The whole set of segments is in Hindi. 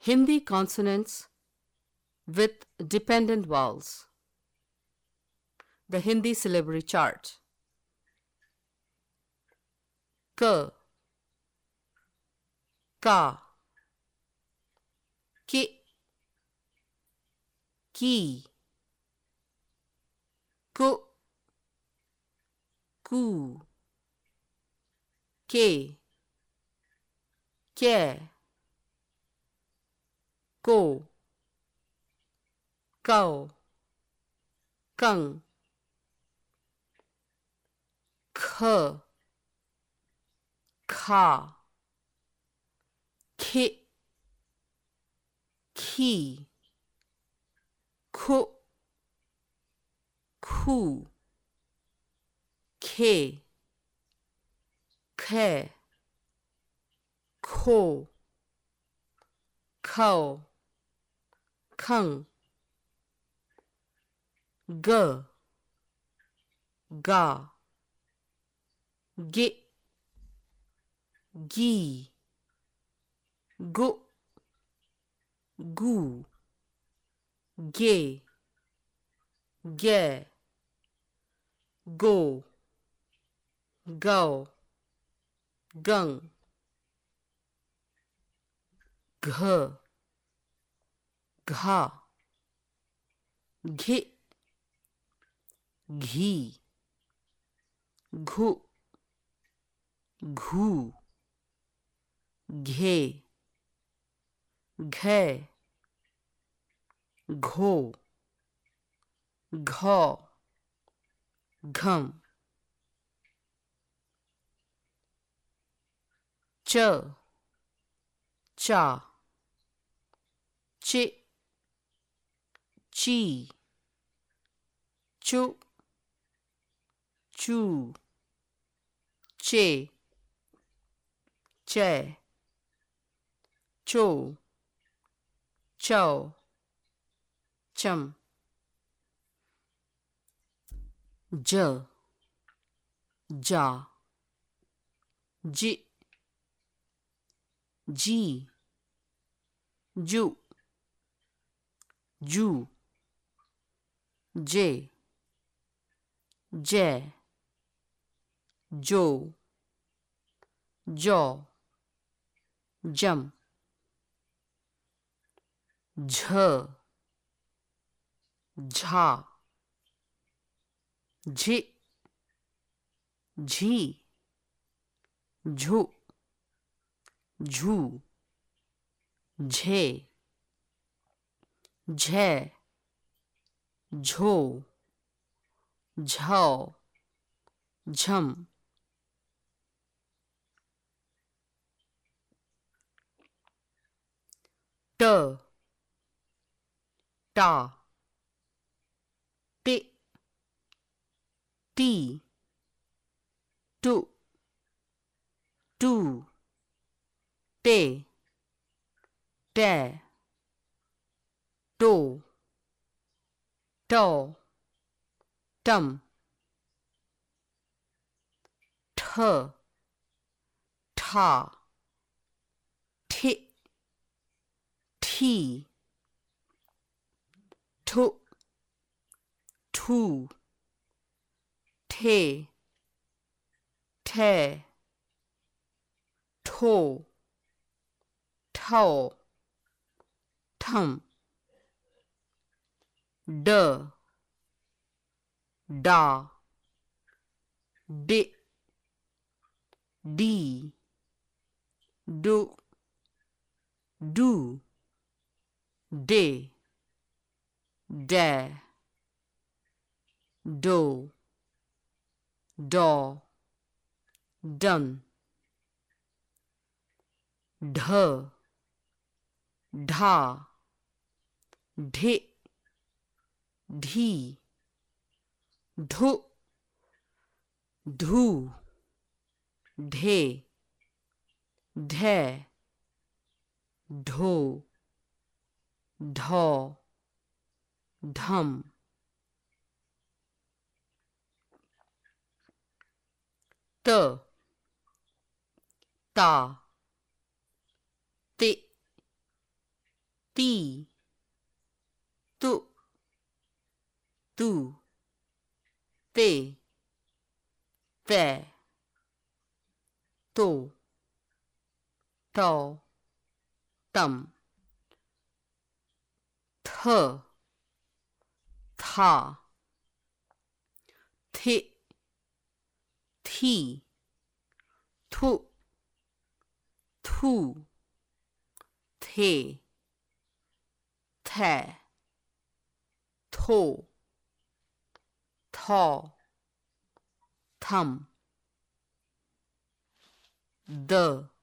Hindi consonants with dependent vowels. The Hindi syllabary chart. K, ka, ki, ki, ku, ku, ke, kya, ko, kau, kang, kh, kha, ki, ki, ku, ku, ke, khe, ko, kau, khang, g, ga, gi, gi, gu, gu, ge, ge, go, go, gung, gh, gha, घि, घी, घु, घू, घे, घे, घो, घौ, घम, च, चा, चि, ची, चु, चू, चे, चे, चो, चौ, चम, ज, जा, जी, जी, जू, जू, जे, जे, जो, जो, जम, झ, झा, झि, झी, झु, झू, झे, झे, झो, झौ, झम, ट, टा, टे, टी, टू, टू, टे, टे, टो, टौ, टम, ठ, ठा, ठि, ठी, ठु, ठू, ठे, ठे, ठो, ठौ, ठम, ड, डा, डि, डी, डू, डू, डे, डे, डो, डॉ, डन, ढ, ढा, ढि, ढी, ढु, ढू, ढे, ढे, ढो, ढौ, ढम, त, ता, ते, ती, तु, तू, ते, तै, तो, तौ, तम, थ, था, थे, थी, थु, थू, थे, थै, थो, थौ, थम, द,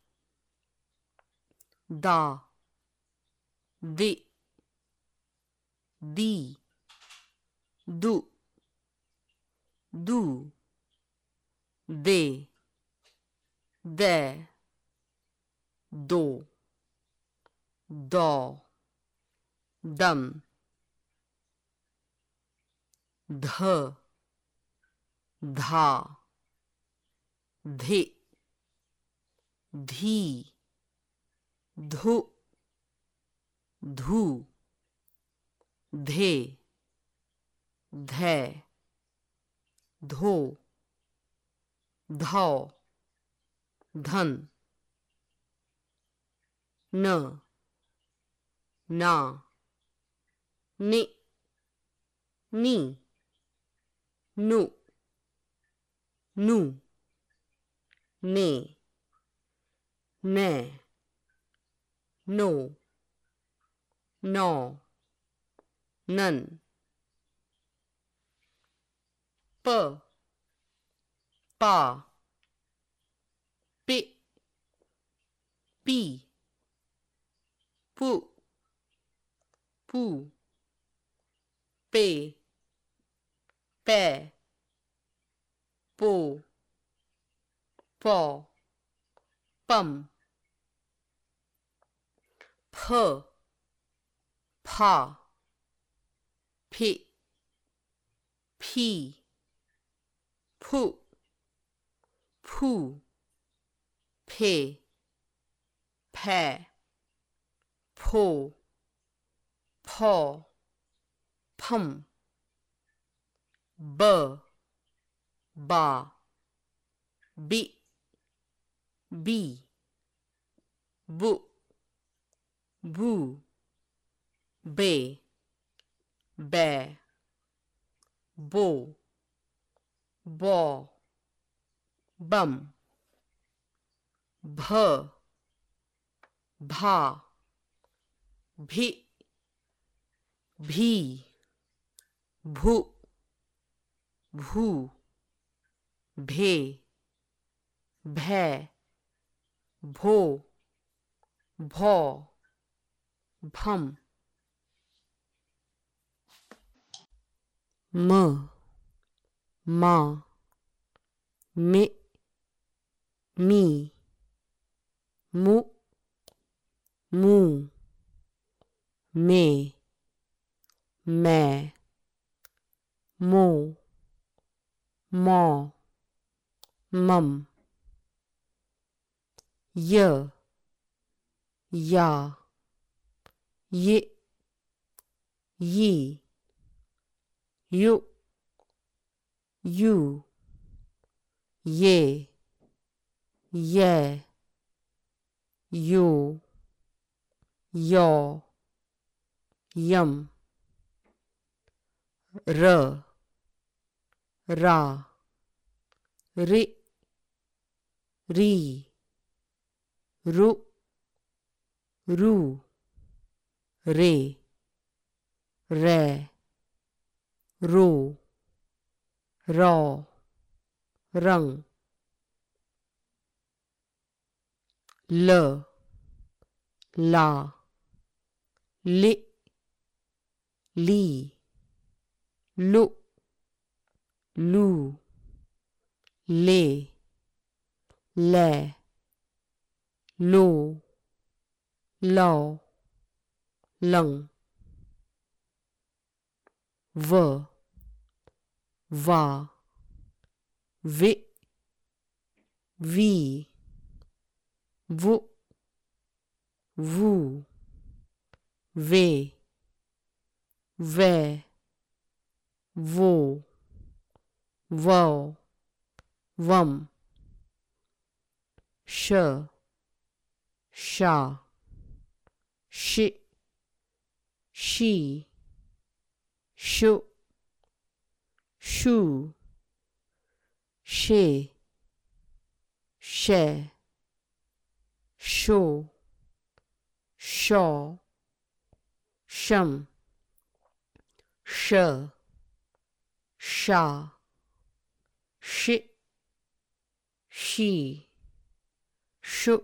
दा, दि, दी, दु, दू, दे, दै, दो, दौ, दम, ध, धा, धि, धी, धु, धू, धे, धै, धो, धौ, धन, न, ना, नि, नी, नु, नु, ने, नै, नो, नौ, नन, प, पा, पे, पी, पु, पू, पे, पै, पो, पौ, पम, फ, फा, फि, फी, फु, फू, फे, फै, फो, फौ, फम, ब, बा, बि, बी, बु, बू, बे, बै, बो, बौ, बम, भ, भा, भी, भी, भू, भू, भे, भै, भो, भौ, भम, म, मा, मे, मी, मु, मू, मे, मै, मो, मौ, मम, य, या, ये, यी, यु, यू, ये, यै, यो, यौ, यम, र, रा, रि, री, रु, रू, रे, रै, रो, रौ, रंग, ल, ला, लि, ली, लु, लू, ले, लै, लो, लौ, लंग, व, वा, वि, वी, वु, वू, ve, ve, vo, vo, vom, sh, sha, shi, she, shu, shu, she, she, sho, shaw, shum, sh, sha, shi, she, shu,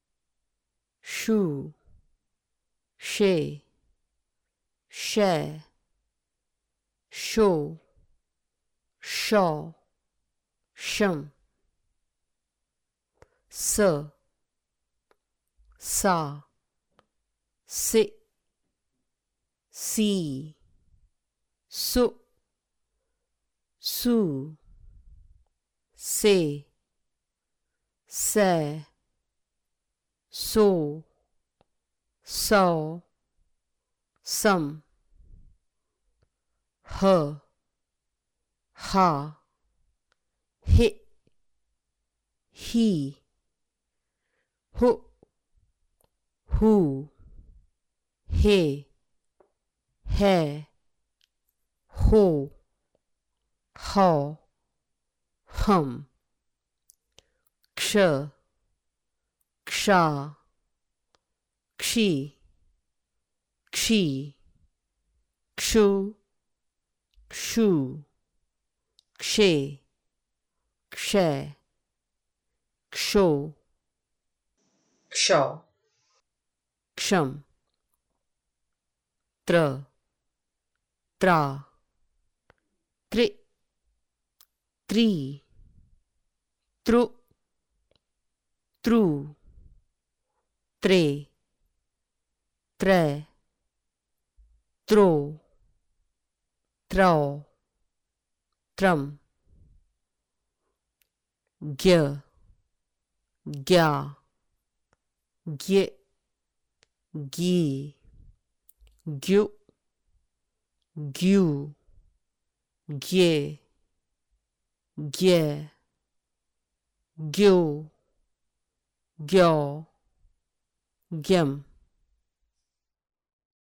shu, she, she, sho, shaw, shum, s, sa, si, si, su, su, se, se, so, some, her, ha, hit, he, who, he, ho, haw, hum, ksha, ksha, kshi, kshi, kshu, kshu, kshe, kshe, ksho, kshaw, ksham, tra, tra, tri, tri, tru, tru, tre, tre, tro, trow, trum, gya, gya, gye, gi, gyu, gyu, gye, gye, gyo, gyo, gyem.